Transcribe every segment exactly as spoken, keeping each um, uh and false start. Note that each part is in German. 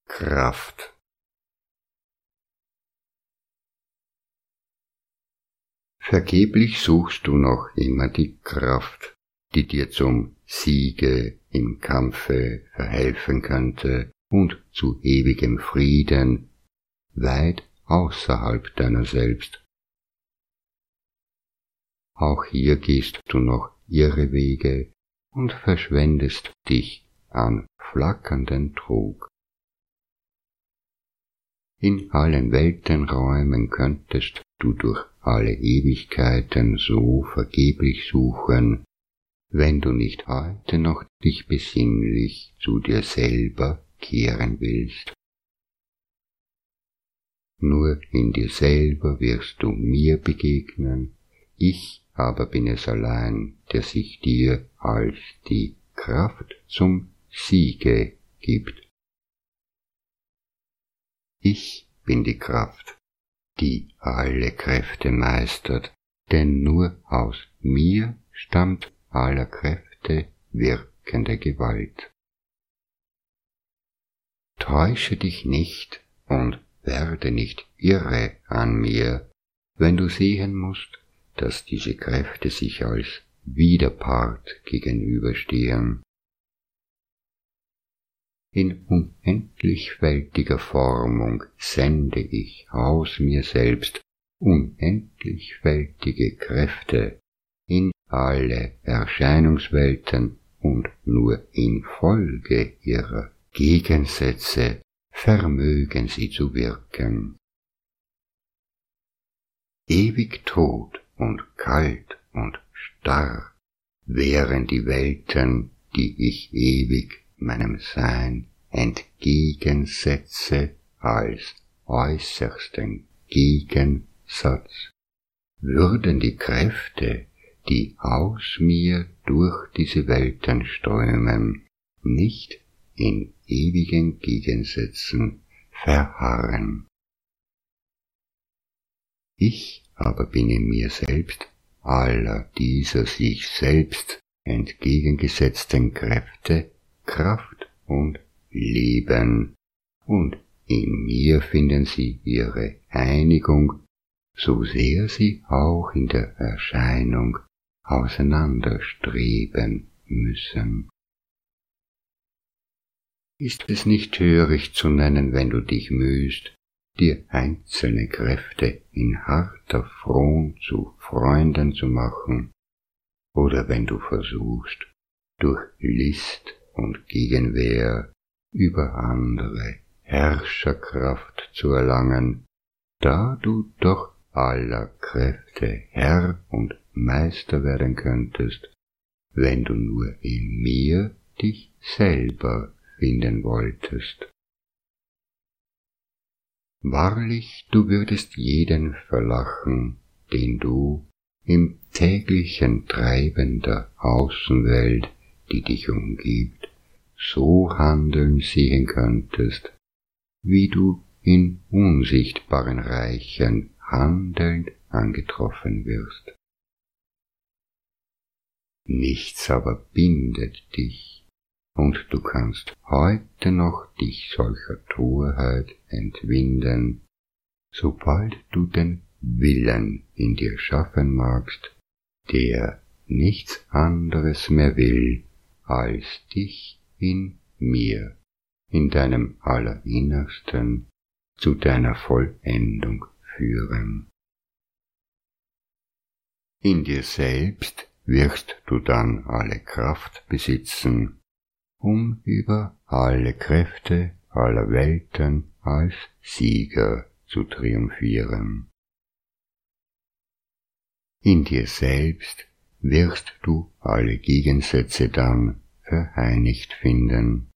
Kraft. Vergeblich suchst du noch immer die Kraft, die dir zum Siege im Kampfe verhelfen könnte und zu ewigem Frieden, weit außerhalb deiner selbst. Auch hier gehst du noch irre Wege und verschwendest dich an flackernden Trug. In allen Weltenräumen könntest du durch alle Ewigkeiten so vergeblich suchen, wenn du nicht heute noch dich besinnlich zu dir selber kehren willst. Nur in dir selber wirst du mir begegnen, ich aber bin es allein, der sich dir als die Kraft zum Siege gibt. Ich bin die Kraft, die alle Kräfte meistert, denn nur aus mir stammt aller Kräfte wirkende Gewalt. Täusche dich nicht und werde nicht irre an mir, wenn du sehen musst, dass diese Kräfte sich als Widerpart gegenüberstehen. In unendlichfältiger sende ich aus mir selbst unendlichfältige Kräfte in alle Erscheinungswelten und nur infolge ihrer Gegensätze vermögen sie zu wirken. Ewig tot und kalt und starr wären die Welten, die ich ewig meinem Sein entgegensetze als äußersten Gegensatz, würden die Kräfte, die aus mir durch diese Welten strömen, nicht in ewigen Gegensätzen verharren. Ich aber bin in mir selbst aller dieser sich selbst entgegengesetzten Kräfte Kraft und Leben, und in mir finden sie ihre Einigung, so sehr sie auch in der Erscheinung auseinanderstreben müssen. Ist es nicht töricht zu nennen, wenn du dich mühst, dir einzelne Kräfte in harter Fron zu Freunden zu machen, oder wenn du versuchst, durch List und Gegenwehr über andere Herrscherkraft zu erlangen, da du doch aller Kräfte Herr und Meister werden könntest, wenn du nur in mir dich selber finden wolltest. Wahrlich, du würdest jeden verlachen, den du im täglichen Treiben der Außenwelt, die dich umgibt, so handeln sehen könntest, wie du in unsichtbaren Reichen handelnd angetroffen wirst. Nichts aber bindet dich, und du kannst heute noch dich solcher Torheit entwinden, sobald du den Willen in dir schaffen magst, der nichts anderes mehr will, als dich in mir, in deinem Allerinnersten, zu deiner Vollendung führen. In dir selbst wirst du dann alle Kraft besitzen, um über alle Kräfte aller Welten als Sieger zu triumphieren. In dir selbst wirst du alle Gegensätze dann vereinigt finden.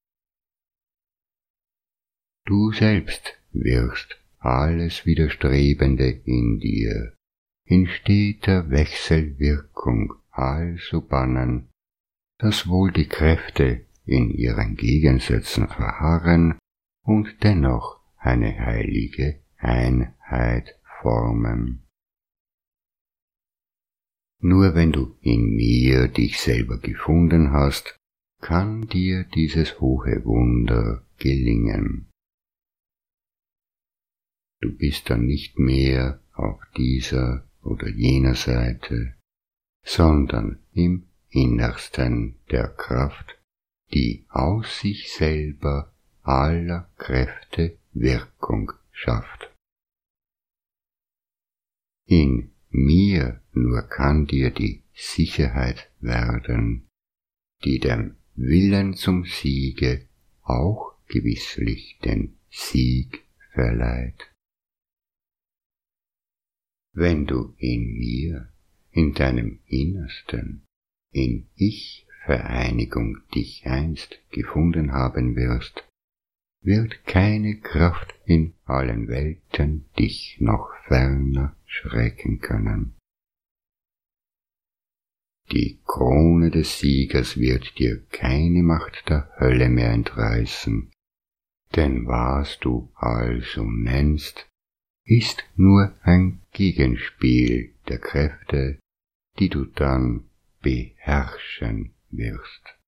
Du selbst wirst alles Widerstrebende in dir in steter Wechselwirkung also bannen, dass wohl die Kräfte in ihren Gegensätzen verharren und dennoch eine heilige Einheit formen. Nur wenn du in mir dich selber gefunden hast, kann dir dieses hohe Wunder gelingen. Du bist dann nicht mehr auf dieser oder jener Seite, sondern im Innersten der Kraft, die aus sich selber aller Kräfte Wirkung schafft. In mir nur kann dir die Sicherheit werden, die dem Willen zum Siege auch gewisslich den Sieg verleiht. Wenn du in mir, in deinem Innersten, in Ich-Vereinigung dich einst gefunden haben wirst, wird keine Kraft in allen Welten dich noch ferner schrecken können. Die Krone des Siegers wird dir keine Macht der Hölle mehr entreißen, denn was du also nennst, ist nur ein Gegenspiel der Kräfte, die du dann beherrschen wirst.